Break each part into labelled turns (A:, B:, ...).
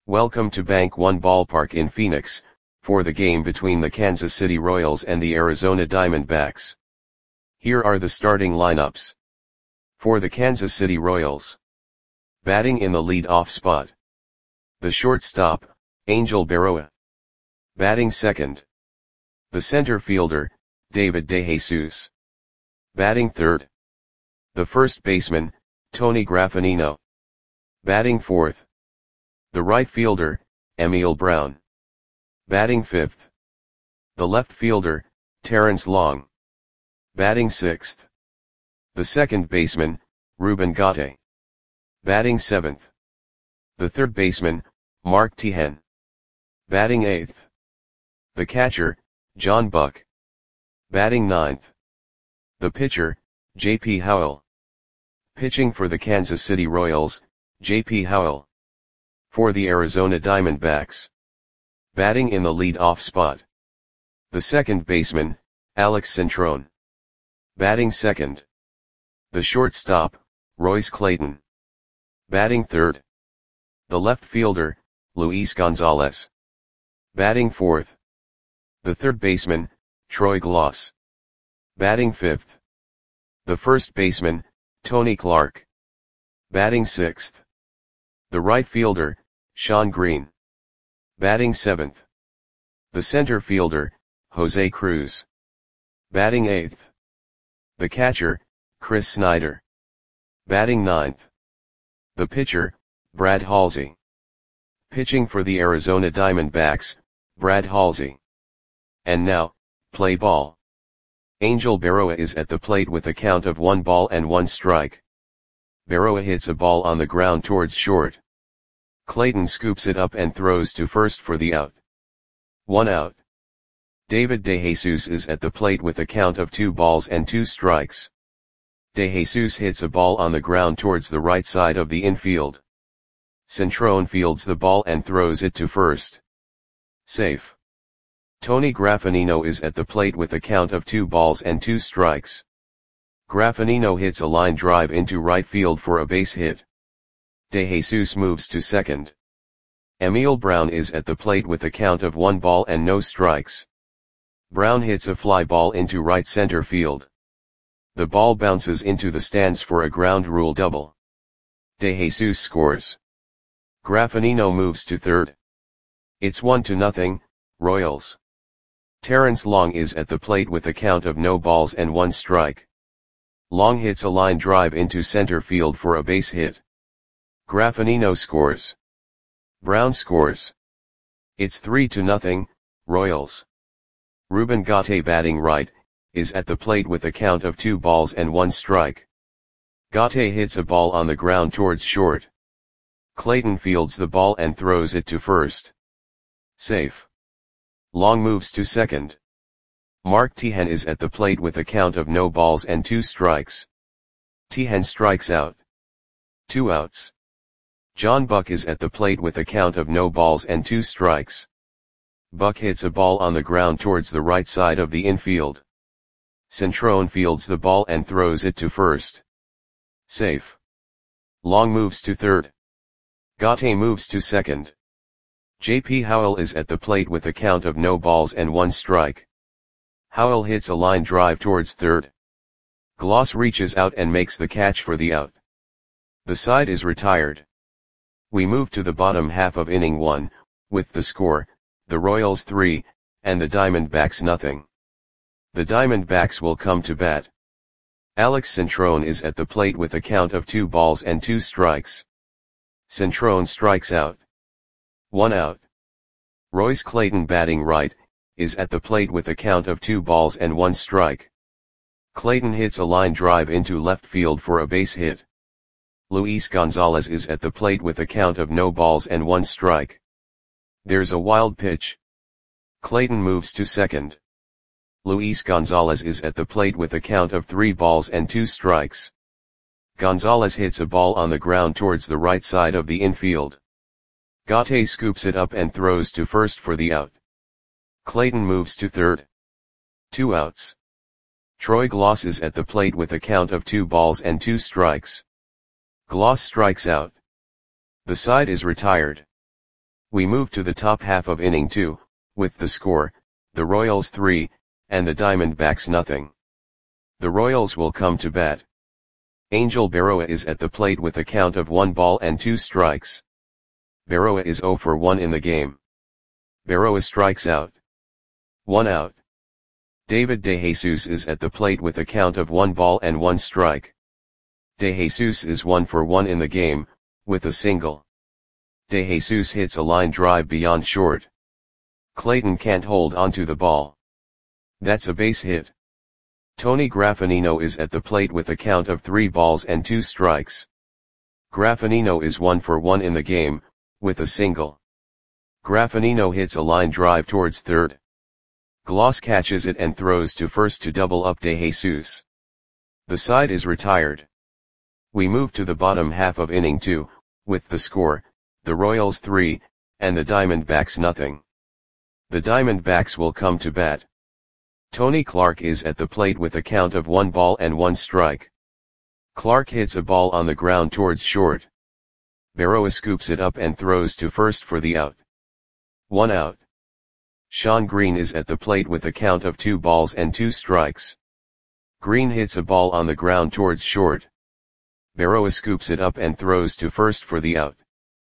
A: Welcome to Bank One Ballpark in Phoenix, for the game between the Kansas City Royals and the Arizona Diamondbacks. Here are the starting lineups. For the Kansas City Royals. Batting in the lead-off spot. The shortstop, Angel Berroa. Batting second. The center fielder, David DeJesus. Batting third. The first baseman, Tony Graffagnino. Batting fourth. The right fielder, Emil Brown. Batting fifth. The left fielder, Terrence Long. Batting sixth. The second baseman, Ruben Gate. Batting seventh. The third baseman, Mark Teahen. Batting eighth. The catcher, John Buck. Batting ninth. The pitcher, J.P. Howell. Pitching for the Kansas City Royals, J.P. Howell. For the Arizona Diamondbacks. Batting in the lead-off spot. The second baseman, Alex Cintron. Batting second. The shortstop, Royce Clayton. Batting third. The left fielder, Luis Gonzalez. Batting fourth. The third baseman, Troy Glaus. Batting fifth. The first baseman, Tony Clark. Batting sixth. The right fielder, Shawn Green. Batting seventh. The center fielder, Jose Cruz. Batting eighth. The catcher, Chris Snyder. Batting ninth. The pitcher, Brad Halsey. Pitching for the Arizona Diamondbacks, Brad Halsey. And now, play ball. Angel Berroa is at the plate with a count of 1-1 strike. Berroa hits a ball on the ground towards short. Clayton scoops it up and throws to first for the out. 1 out. David DeJesus is at the plate with a count of 2-2 strikes. DeJesus hits a ball on the ground towards the right side of the infield. Cintron fields the ball and throws it to first. Safe. Tony Graffagnino is at the plate with a count of 2-2 strikes. Graffagnino hits a line drive into right field for a base hit. DeJesus moves to second. Emil Brown is at the plate with a count of 1-0 strikes. Brown hits a fly ball into right center field. The ball bounces into the stands for a ground rule double. DeJesus scores. Graffagnino moves to third. It's 1-0, Royals. Terrence Long is at the plate with a count of 0-1 strike. Long hits a line drive into center field for a base hit. Graffagnino scores. Brown scores. It's 3-0, Royals. Ruben Gate batting right, is at the plate with a count of 2-1 strike. Gate hits a ball on the ground towards short. Clayton fields the ball and throws it to first. Safe. Long moves to second. Mark Teahen is at the plate with a count of 0-2 strikes. Teahen strikes out. 2 outs. John Buck is at the plate with a count of 0-2 strikes. Buck hits a ball on the ground towards the right side of the infield. Cintron fields the ball and throws it to first. Safe. Long moves to third. Gate moves to second. J.P. Howell is at the plate with a count of 0-1 strike. Howell hits a line drive towards third. Glaus reaches out and makes the catch for the out. The side is retired. We move to the bottom half of inning 1, with the score, the Royals 3, and the Diamondbacks nothing. The Diamondbacks will come to bat. Alex Cintron is at the plate with a count of 2-2 strikes. Cintron strikes out. 1 out. Royce Clayton batting right, is at the plate with a count of 2-1 strike. Clayton hits a line drive into left field for a base hit. Luis Gonzalez is at the plate with a count of 0-1 strike. There's a wild pitch. Clayton moves to second. Luis Gonzalez is at the plate with a count of 3-2 strikes. Gonzalez hits a ball on the ground towards the right side of the infield. Gate scoops it up and throws to first for the out. Clayton moves to third. 2 outs. Troy Glaus is at the plate with a count of 2-2 strikes. Glaus strikes out. The side is retired. We move to the top half of inning 2, with the score, the Royals 3, and the Diamondbacks nothing. The Royals will come to bat. Angel Berroa is at the plate with a count of 1 ball and 2 strikes. Berroa is 0 for 1 in the game. Berroa strikes out. 1 out. David DeJesus is at the plate with a count of 1 ball and 1 strike. DeJesus is 1 for 1 in the game, with a single. DeJesus hits a line drive beyond short. Clayton can't hold onto the ball. That's a base hit. Tony Graffanino is at the plate with a count of 3 balls and 2 strikes. Graffanino is 1 for 1 in the game, with a single. Graffanino hits a line drive towards third. Gloss catches it and throws to first to double up DeJesus. The side is retired. We move to the bottom half of inning 2, with the score, the Royals 3, and the Diamondbacks nothing. The Diamondbacks will come to bat. Tony Clark is at the plate with a count of 1 ball and 1 strike. Clark hits a ball on the ground towards short. Berroa scoops it up and throws to first for the out. 1 out. Shawn Green is at the plate with a count of 2 balls and 2 strikes. Green hits a ball on the ground towards short. Berroa scoops it up and throws to first for the out.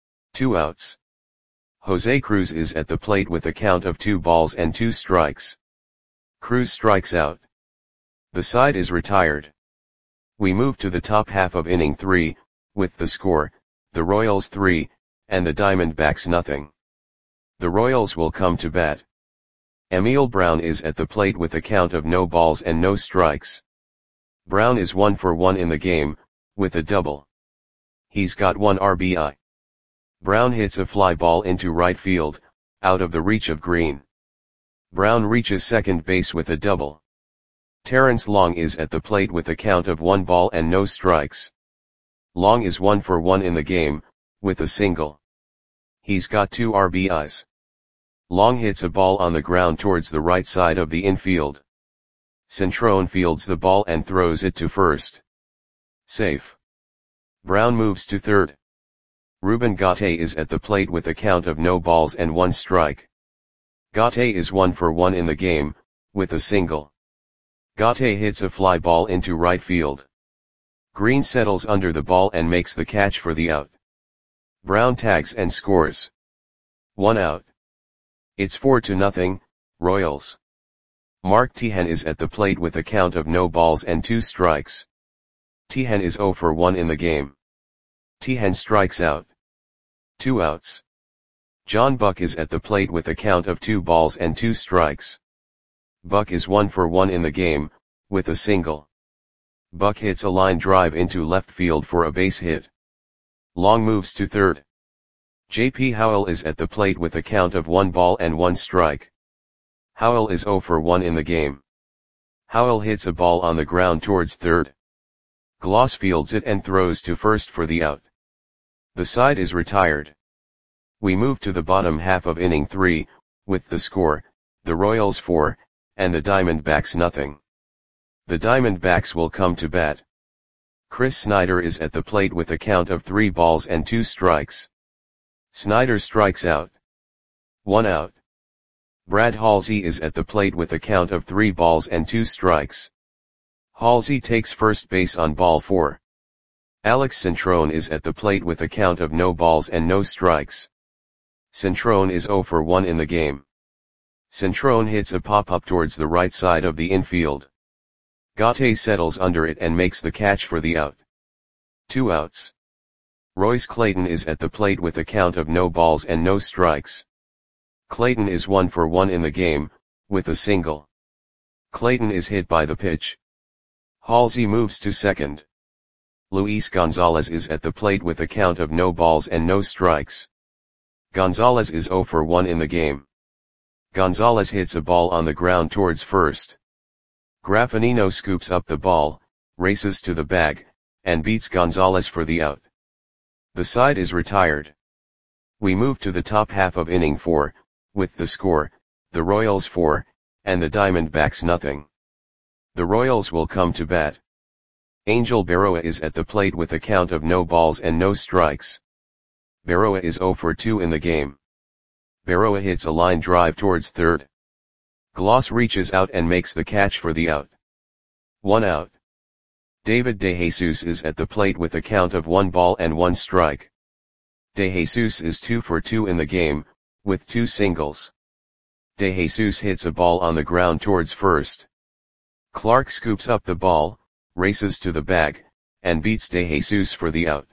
A: 2 outs. Jose Cruz is at the plate with a count of 2 balls and 2 strikes. Cruz strikes out. The side is retired. We move to the top half of inning 3, with the score, the Royals 3, and the Diamondbacks nothing. The Royals will come to bat. Emil Brown is at the plate with a count of no balls and no strikes. Brown is 1 for 1 in the game, with a double. He's got 1 RBI. Brown hits a fly ball into right field, out of the reach of Green. Brown reaches second base with a double. Terrence Long is at the plate with a count of 1 ball and no strikes. Long is 1 for 1 in the game, with a single. He's got 2 RBIs. Long hits a ball on the ground towards the right side of the infield. Centrone fields the ball and throws it to first. Safe. Brown moves to third. Ruben Gatte is at the plate with a count of no balls and 1 strike. Gatte is 1 for 1 in the game, with a single. Gatte hits a fly ball into right field. Green settles under the ball and makes the catch for the out. Brown tags and scores. 1 out. It's 4-0, Royals. Mark Teahen is at the plate with a count of no balls and 2 strikes. Teahen is 0 for 1 in the game. Teahen strikes out. 2 outs. John Buck is at the plate with a count of 2 balls and 2 strikes. Buck is 1 for 1 in the game, with a single. Buck hits a line drive into left field for a base hit. Long moves to third. J.P. Howell is at the plate with a count of 1 ball and 1 strike. Howell is 0 for 1 in the game. Howell hits a ball on the ground towards third. Gloss fields it and throws to first for the out. The side is retired. We move to the bottom half of inning 3, with the score, the Royals 4, and the Diamondbacks nothing. The Diamondbacks will come to bat. Chris Snyder is at the plate with a count of 3 balls and 2 strikes. Snyder strikes out. 1 out. Brad Halsey is at the plate with a count of 3 balls and 2 strikes. Halsey takes first base on ball 4. Alex Centrone is at the plate with a count of no balls and no strikes. Centrone is 0 for 1 in the game. Centrone hits a pop-up towards the right side of the infield. Gatte settles under it and makes the catch for the out. 2 outs. Royce Clayton is at the plate with a count of no balls and no strikes. Clayton is 1 for 1 in the game, with a single. Clayton is hit by the pitch. Halsey moves to second. Luis Gonzalez is at the plate with a count of no balls and no strikes. Gonzalez is 0 for 1 in the game. Gonzalez hits a ball on the ground towards first. Graffanino scoops up the ball, races to the bag, and beats Gonzalez for the out. The side is retired. We move to the top half of inning 4, with the score, the Royals 4, and the Diamondbacks nothing. The Royals will come to bat. Angel Berroa is at the plate with a count of no balls and no strikes. Berroa is 0 for 2 in the game. Berroa hits a line drive towards third. Gloss reaches out and makes the catch for the out. 1 out. David De Jesus is at the plate with a count of 1 ball and 1 strike. De Jesus is 2 for 2 in the game, with 2 singles. De Jesus hits a ball on the ground towards first. Clark scoops up the ball, races to the bag, and beats De Jesus for the out.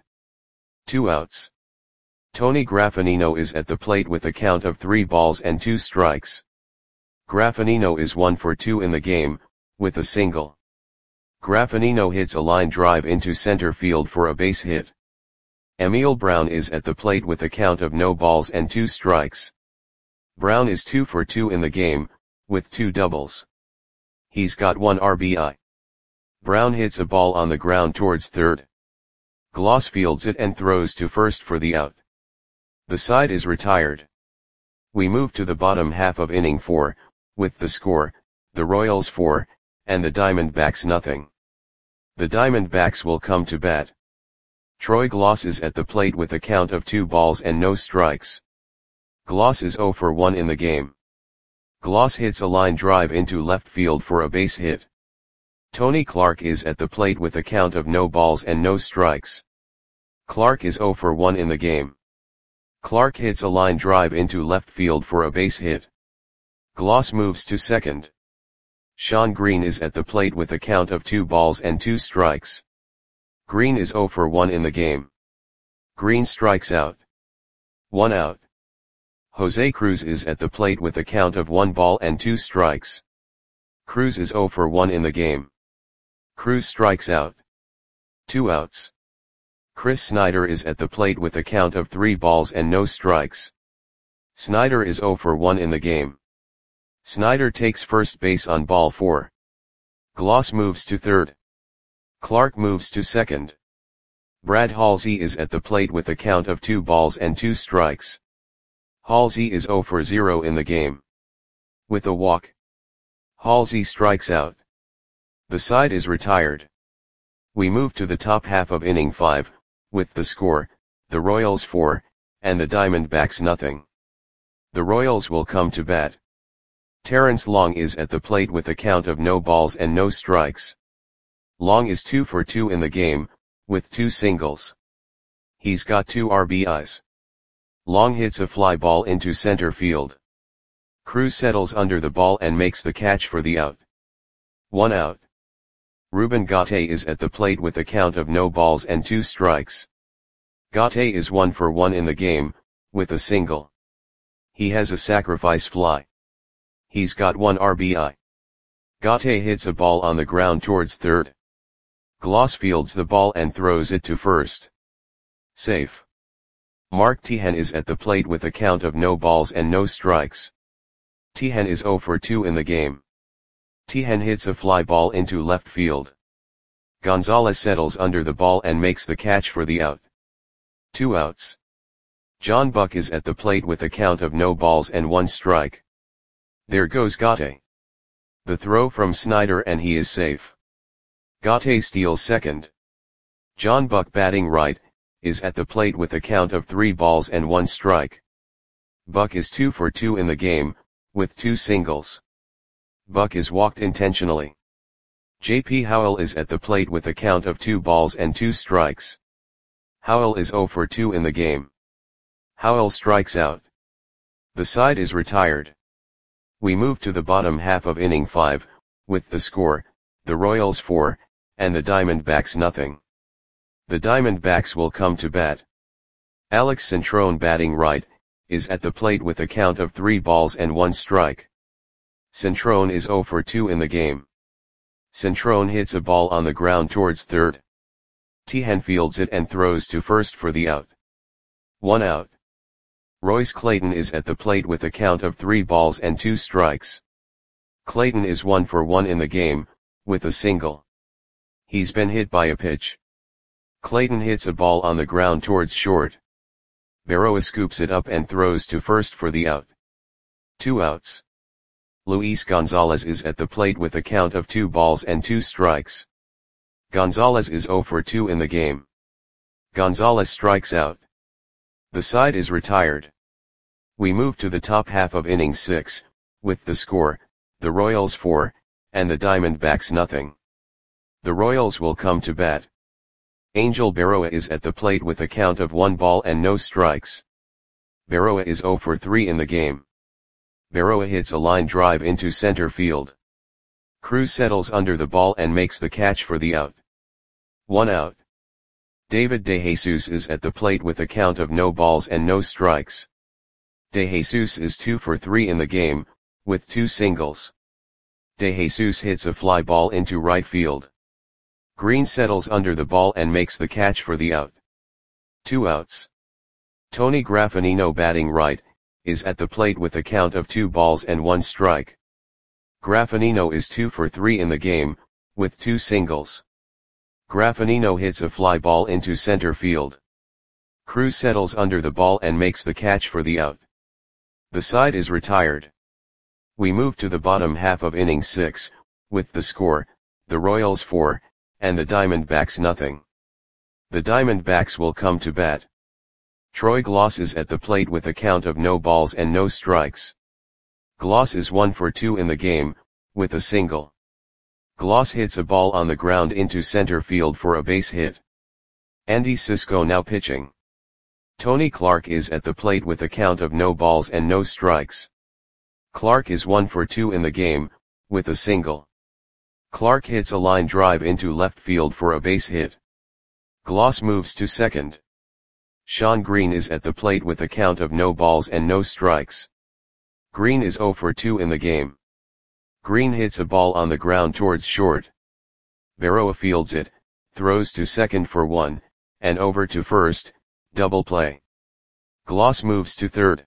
A: 2 outs. Tony Graffinino is at the plate with a count of 3 balls and 2 strikes. Graffinino is 1 for 2 in the game, with a single. Graffinino hits a line drive into center field for a base hit. Emil Brown is at the plate with a count of no balls and 2 strikes. Brown is 2 for 2 in the game, with 2 doubles. He's got 1 RBI. Brown hits a ball on the ground towards third. Gloss fields it and throws to first for the out. The side is retired. We move to the bottom half of inning 4, with the score, the Royals 4, and the Diamondbacks nothing. The Diamondbacks will come to bat. Troy Gloss is at the plate with a count of 2 balls and no strikes. Gloss is 0 for 1 in the game. Gloss hits a line drive into left field for a base hit. Tony Clark is at the plate with a count of no balls and no strikes. Clark is 0 for 1 in the game. Clark hits a line drive into left field for a base hit. Gloss moves to second. Sean Green is at the plate with a count of 2 balls and 2 strikes. Green is 0 for 1 in the game. Green strikes out. 1 out. Jose Cruz is at the plate with a count of 1 ball and 2 strikes. Cruz is 0 for 1 in the game. Cruz strikes out. 2 outs. Chris Snyder is at the plate with a count of 3 balls and no strikes. Snyder is 0 for 1 in the game. Snyder takes first base on ball 4. Gloss moves to third. Clark moves to second. Brad Halsey is at the plate with a count of 2 balls and 2 strikes. Halsey is 0 for 0 in the game. With a walk, Halsey strikes out. The side is retired. We move to the top half of inning 5, with the score, the Royals 4, and the Diamondbacks nothing. The Royals will come to bat. Terrence Long is at the plate with a count of no balls and no strikes. Long is 2 for 2 in the game, with 2 singles. He's got 2 RBIs. Long hits a fly ball into center field. Cruz settles under the ball and makes the catch for the out. 1 out. Ruben Gatte is at the plate with a count of no balls and 2 strikes. Gatte is 1 for 1 in the game, with a single. He has a sacrifice fly. He's got 1 RBI. Gatte hits a ball on the ground towards third. Gloss fields the ball and throws it to first. Safe. Mark Teahen is at the plate with a count of no balls and no strikes. Teahen is 0 for 2 in the game. Teahen hits a fly ball into left field. Gonzalez settles under the ball and makes the catch for the out. 2 outs. John Buck is at the plate with a count of no balls and 1 strike. There goes Gatte. The throw from Snyder and he is safe. Gatte steals second. John Buck batting right, is at the plate with a count of 3 balls and 1 strike. Buck is 2 for 2 in the game, with 2 singles. Buck is walked intentionally. J.P. Howell is at the plate with a count of 2 balls and 2 strikes. Howell is 0 for 2 in the game. Howell strikes out. The side is retired. We move to the bottom half of inning 5, with the score, the Royals 4, and the Diamondbacks nothing. The Diamondbacks will come to bat. Alex Centrone batting right, is at the plate with a count of 3 balls and 1 strike. Centrone is 0 for 2 in the game. Centrone hits a ball on the ground towards third. Teahen fields it and throws to first for the out. 1 out. Royce Clayton is at the plate with a count of 3 balls and 2 strikes. Clayton is 1 for 1 in the game, with a single. He's been hit by a pitch. Clayton hits a ball on the ground towards short. Berroa scoops it up and throws to first for the out. 2 outs. Luis Gonzalez is at the plate with a count of 2 balls and 2 strikes. Gonzalez is 0 for 2 in the game. Gonzalez strikes out. The side is retired. We move to the top half of innings 6, with the score, the Royals 4, and the Diamondbacks nothing. The Royals will come to bat. Angel Berroa is at the plate with a count of 1 ball and no strikes. Berroa is 0 for 3 in the game. Berroa hits a line drive into center field. Cruz settles under the ball and makes the catch for the out. 1 out. David DeJesus is at the plate with a count of no balls and no strikes. DeJesus is 2 for 3 in the game, with 2 singles. DeJesus hits a fly ball into right field. Green settles under the ball and makes the catch for the out. 2 outs. Tony Graffanino, batting right, is at the plate with a count of 2 balls and 1 strike. Graffanino is 2 for 3 in the game, with 2 singles. Graffanino hits a fly ball into center field. Cruz settles under the ball and makes the catch for the out. The side is retired. We move to the bottom half of inning 6, with the score, the Royals 4, and the Diamondbacks nothing. The Diamondbacks will come to bat. Troy Glaus is at the plate with a count of no balls and no strikes. Glaus is 1 for 2 in the game, with a single. Glaus hits a ball on the ground into center field for a base hit. Andy Cisco now pitching. Tony Clark is at the plate with a count of no balls and no strikes. Clark is 1 for 2 in the game, with a single. Clark hits a line drive into left field for a base hit. Glaus moves to second. Sean Green is at the plate with a count of no balls and no strikes. Green is 0 for 2 in the game. Green hits a ball on the ground towards short. Berroa fields it, throws to second for 1, and over to first, double play. Glaus moves to third.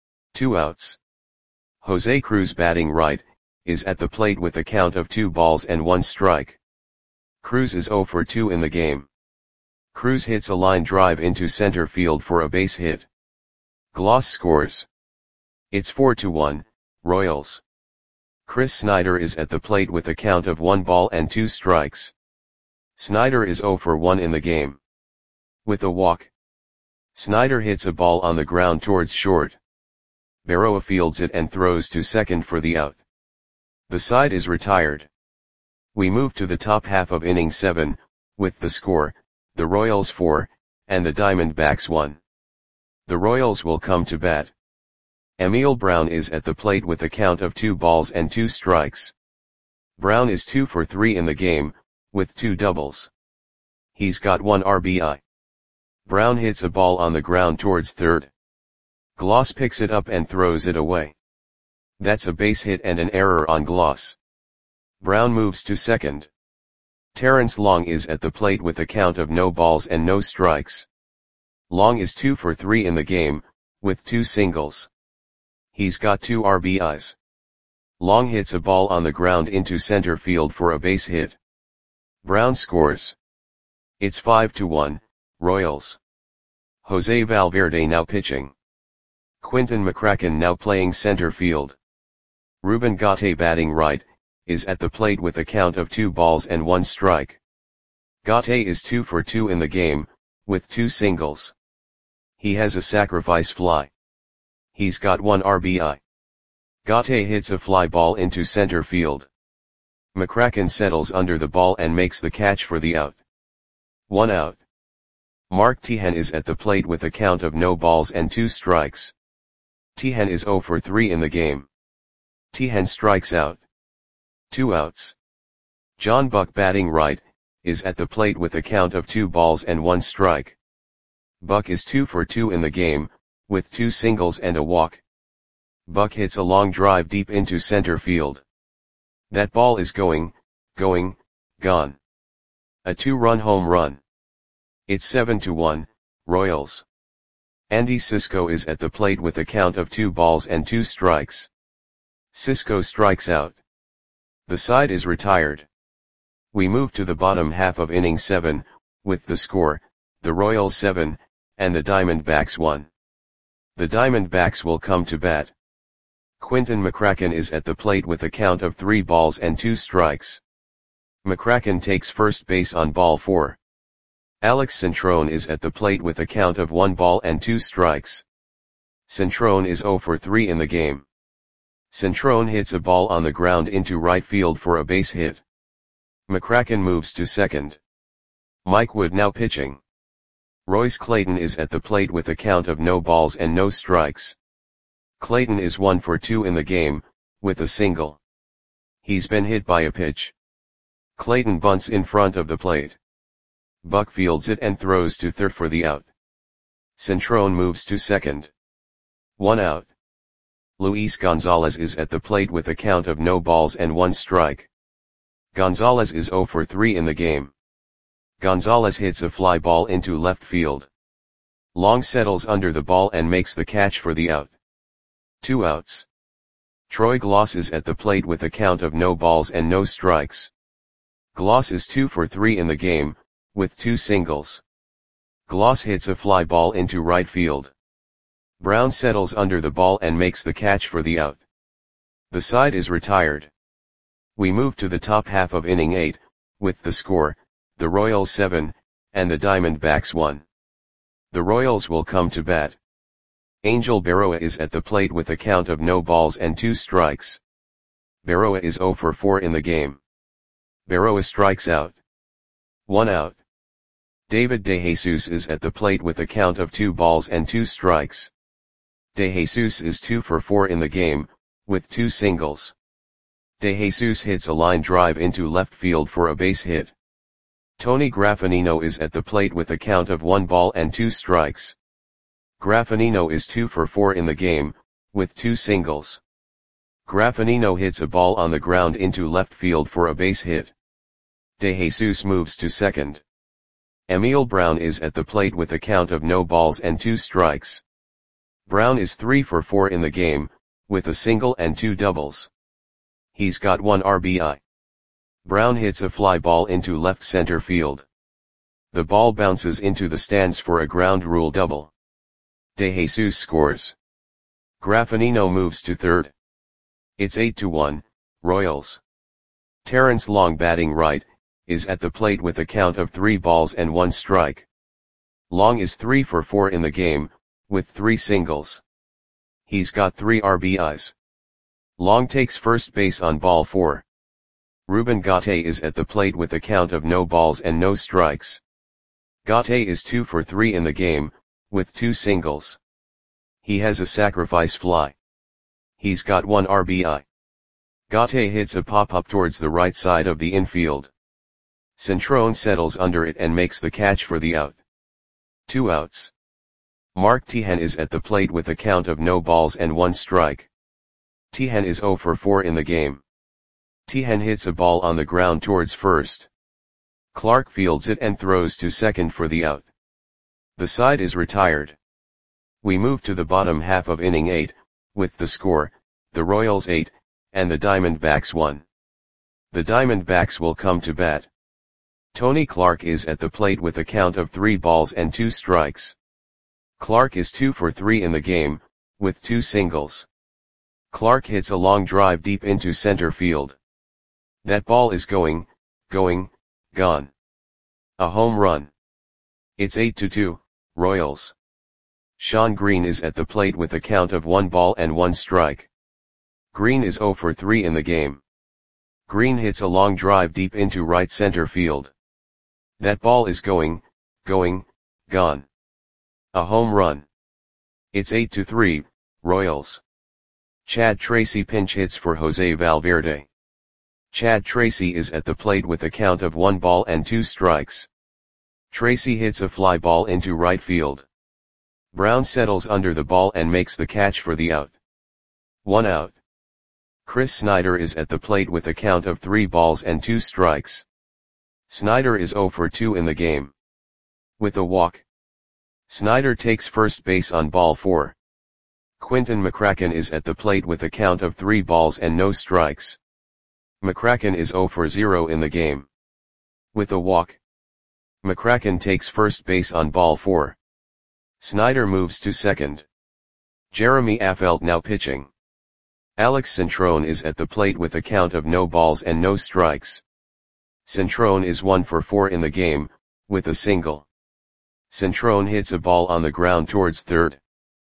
A: 2 outs. Jose Cruz, batting right, is at the plate with a count of 2 balls and 1 strike. Cruz is 0 for 2 in the game. Cruz hits a line drive into center field for a base hit. Glaus scores. It's 4-1, Royals. Chris Snyder is at the plate with a count of 1 ball and 2 strikes. Snyder is 0 for 1 in the game. With a walk. Snyder hits a ball on the ground towards short. Berroa fields it and throws to second for the out. The side is retired. We move to the top half of inning 7, with the score, the Royals 4, and the Diamondbacks 1. The Royals will come to bat. Emil Brown is at the plate with a count of 2 balls and 2 strikes. Brown is 2 for 3 in the game, with 2 doubles. He's got 1 RBI. Brown hits a ball on the ground towards third. Glaus picks it up and throws it away. That's a base hit and an error on Glaus. Brown moves to second. Terrence Long is at the plate with a count of no balls and no strikes. Long is 2 for 3 in the game, with 2 singles. He's got 2 RBIs. Long hits a ball on the ground into center field for a base hit. Brown scores. It's 5-1, Royals. Jose Valverde now pitching. Quinton McCracken now playing center field. Ruben Gatte, batting right, is at the plate with a count of 2 balls and 1 strike. Gatte is 2 for 2 in the game, with 2 singles. He has a sacrifice fly. He's got 1 RBI. Gatte hits a fly ball into center field. McCracken settles under the ball and makes the catch for the out. 1 out. Mark Teahen is at the plate with a count of no balls and 2 strikes. Teahen is 0 for 3 in the game. Teahen strikes out. 2 outs. John Buck, batting right, is at the plate with a count of 2 balls and 1 strike. Buck is 2 for 2 in the game, with 2 singles and a walk. Buck hits a long drive deep into center field. That ball is gone. A 2-run home run. It's 7-1, Royals. Andy Cisco is at the plate with a count of 2 balls and 2 strikes. Cisco strikes out. The side is retired. We move to the bottom half of inning 7, with the score, the Royals 7, and the Diamondbacks 1. The Diamondbacks will come to bat. Quinton McCracken is at the plate with a count of 3 balls and 2 strikes. McCracken takes first base on ball 4. Alex Centrone is at the plate with a count of 1 ball and 2 strikes. Centrone is 0 for 3 in the game. Centrone hits a ball on the ground into right field for a base hit. McCracken moves to second. Mike Wood now pitching. Royce Clayton is at the plate with a count of no balls and no strikes. Clayton is 1 for 2 in the game, with a single. He's been hit by a pitch. Clayton bunts in front of the plate. Buck fields it and throws to third for the out. Centrone moves to second. 1 out. Luis Gonzalez is at the plate with a count of no balls and 1 strike. Gonzalez is 0 for 3 in the game. Gonzalez hits a fly ball into left field. Long settles under the ball and makes the catch for the out. 2 outs. Troy Gloss is at the plate with a count of no balls and no strikes. Gloss is 2 for 3 in the game, with 2 singles. Gloss hits a fly ball into right field. Brown settles under the ball and makes the catch for the out. The side is retired. We move to the top half of inning 8, with the score, the Royals 7, and the Diamondbacks 1. The Royals will come to bat. Angel Berroa is at the plate with a count of no balls and 2 strikes. Berroa is 0 for 4 in the game. Berroa strikes out. 1 out. David DeJesus is at the plate with a count of 2 balls and 2 strikes. DeJesus is 2 for 4 in the game, with 2 singles. DeJesus hits a line drive into left field for a base hit. Tony Graffinino is at the plate with a count of 1 ball and 2 strikes. Graffinino is 2 for 4 in the game, with 2 singles. Graffinino hits a ball on the ground into left field for a base hit. DeJesus moves to second. Emil Brown is at the plate with a count of no balls and 2 strikes. Brown is 3 for 4 in the game, with a single and 2 doubles. He's got 1 RBI. Brown hits a fly ball into left center field. The ball bounces into the stands for a ground rule double. DeJesus scores. Graffinino moves to third. It's 8-1, Royals. Terrence Long, batting right, is at the plate with a count of 3 balls and 1 strike. Long is 3 for 4 in the game, with 3 singles. He's got 3 RBIs. Long takes first base on ball 4. Ruben Gate is at the plate with a count of no balls and no strikes. Gate is 2 for 3 in the game, with 2 singles. He has a sacrifice fly. He's got 1 RBI. Gate hits a pop-up towards the right side of the infield. Centrone settles under it and makes the catch for the out. 2 outs. Mark Teahen is at the plate with a count of no balls and 1 strike. Teahen is 0 for 4 in the game. Teahen hits a ball on the ground towards first. Clark fields it and throws to second for the out. The side is retired. We move to the bottom half of inning 8, with the score, the Royals 8, and the Diamondbacks 1. The Diamondbacks will come to bat. Tony Clark is at the plate with a count of 3 balls and 2 strikes. Clark is 2 for 3 in the game, with 2 singles. Clark hits a long drive deep into center field. That ball is going, gone. A home run. It's 8-2, Royals. Sean Green is at the plate with a count of 1 ball and 1 strike. Green is 0 for 3 in the game. Green hits a long drive deep into right center field. That ball is going, gone. A home run. It's 8-3, Royals. Chad Tracy pinch hits for Jose Valverde. Chad Tracy is at the plate with a count of 1 ball and 2 strikes. Tracy hits a fly ball into right field. Brown settles under the ball and makes the catch for the out. 1 out. Chris Snyder is at the plate with a count of 3 balls and 2 strikes. Snyder is 0 for 2 in the game. With a walk. Snyder takes first base on ball 4. Quinton McCracken is at the plate with a count of 3 balls and no strikes. McCracken is 0 for 0 in the game. With a walk. McCracken takes first base on ball 4. Snyder moves to second. Jeremy Affeldt now pitching. Alex Centrone is at the plate with a count of no balls and no strikes. Centrone is 1 for 4 in the game, with a single. Centrone hits a ball on the ground towards third.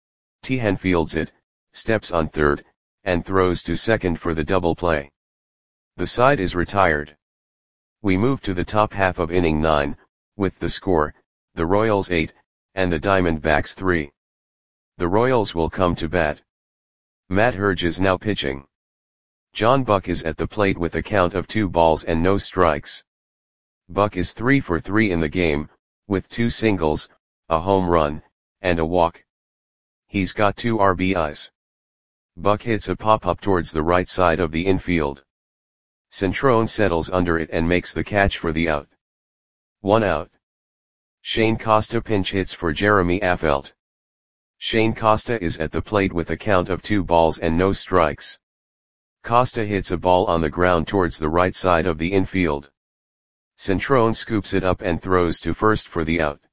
A: Tehan fields it, steps on third, and throws to second for the double play. The side is retired. We move to the top half of inning 9, with the score, the Royals 8, and the Diamondbacks 3. The Royals will come to bat. Matt Herge is now pitching. John Buck is at the plate with a count of 2 balls and no strikes. Buck is 3 for 3 in the game, with 2 singles, a home run, and a walk. He's got 2 RBIs. Buck hits a pop-up towards the right side of the infield. Centrone settles under it and makes the catch for the out. 1 out. Shane Costa pinch hits for Jeremy Affeldt. Shane Costa is at the plate with a count of 2 balls and no strikes. Costa hits a ball on the ground towards the right side of the infield. Centrone scoops it up and throws to first for the out.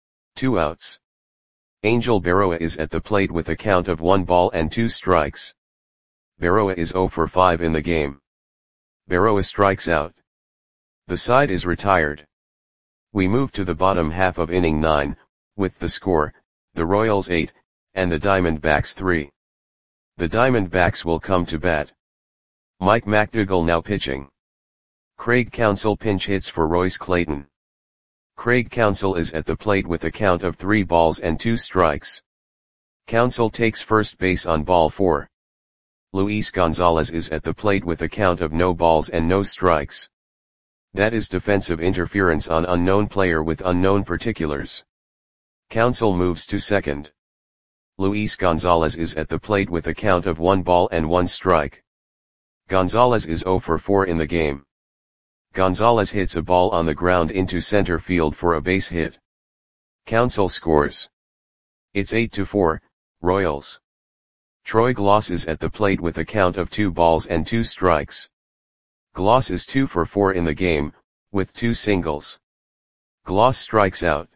A: 2 outs. Angel Berroa is at the plate with a count of 1 ball and 2 strikes. Berroa is 0 for 5 in the game. Berroa strikes out. The side is retired. We move to the bottom half of inning 9, with the score, the Royals 8, and the Diamondbacks 3. The Diamondbacks will come to bat. Mike McDougall now pitching. Craig Counsell pinch hits for Royce Clayton. Craig Counsell is at the plate with a count of 3 balls and 2 strikes. Counsell takes first base on ball 4. Luis Gonzalez is at the plate with a count of no balls and no strikes. That is defensive interference on unknown player with unknown particulars. Counsell moves to second. Luis Gonzalez is at the plate with a count of 1 ball and 1 strike. Gonzalez is 0 for 4 in the game. Gonzalez hits a ball on the ground into center field for a base hit. Counsell scores. It's 8-4, Royals. Troy Glaus is at the plate with a count of 2 balls and 2 strikes. Glaus is 2 for 4 in the game, with 2 singles. Glaus strikes out.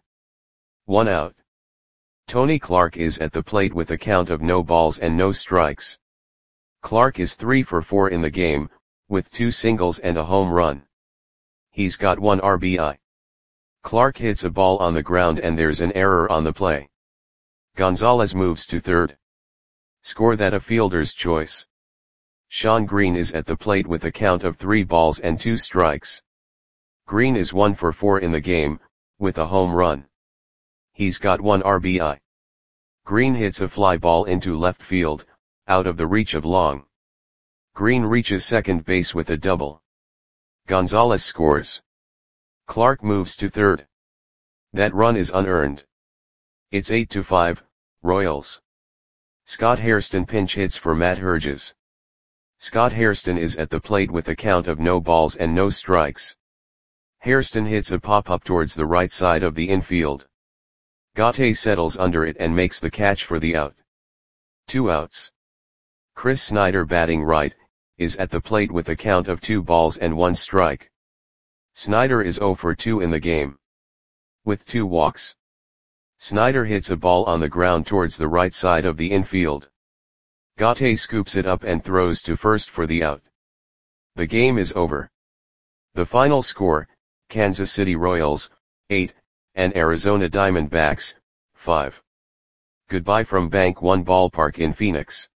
A: 1 out. Tony Clark is at the plate with a count of no balls and no strikes. Clark is 3 for 4 in the game, with 2 singles and a home run. He's got 1 RBI. Clark hits a ball on the ground and there's an error on the play. Gonzalez moves to third. Score that a fielder's choice. Sean Green is at the plate with a count of 3 balls and 2 strikes. Green is 1 for 4 in the game, with a home run. He's got 1 RBI. Green hits a fly ball into left field, out of the reach of Long. Green reaches second base with a double. Gonzalez scores. Clark moves to third. That run is unearned. It's 8-5, Royals. Scott Hairston pinch hits for Matt Herges. Scott Hairston is at the plate with a count of no balls and no strikes. Hairston hits a pop-up towards the right side of the infield. Gaute settles under it and makes the catch for the out. 2 outs. Chris Snyder batting right, is at the plate with a count of 2 balls and 1 strike. Snyder is 0 for 2 in the game. With 2 walks. Snyder hits a ball on the ground towards the right side of the infield. Gaute scoops it up and throws to first for the out. The game is over. The final score, Kansas City Royals, 8, and Arizona Diamondbacks, 5. Goodbye from Bank One Ballpark in Phoenix.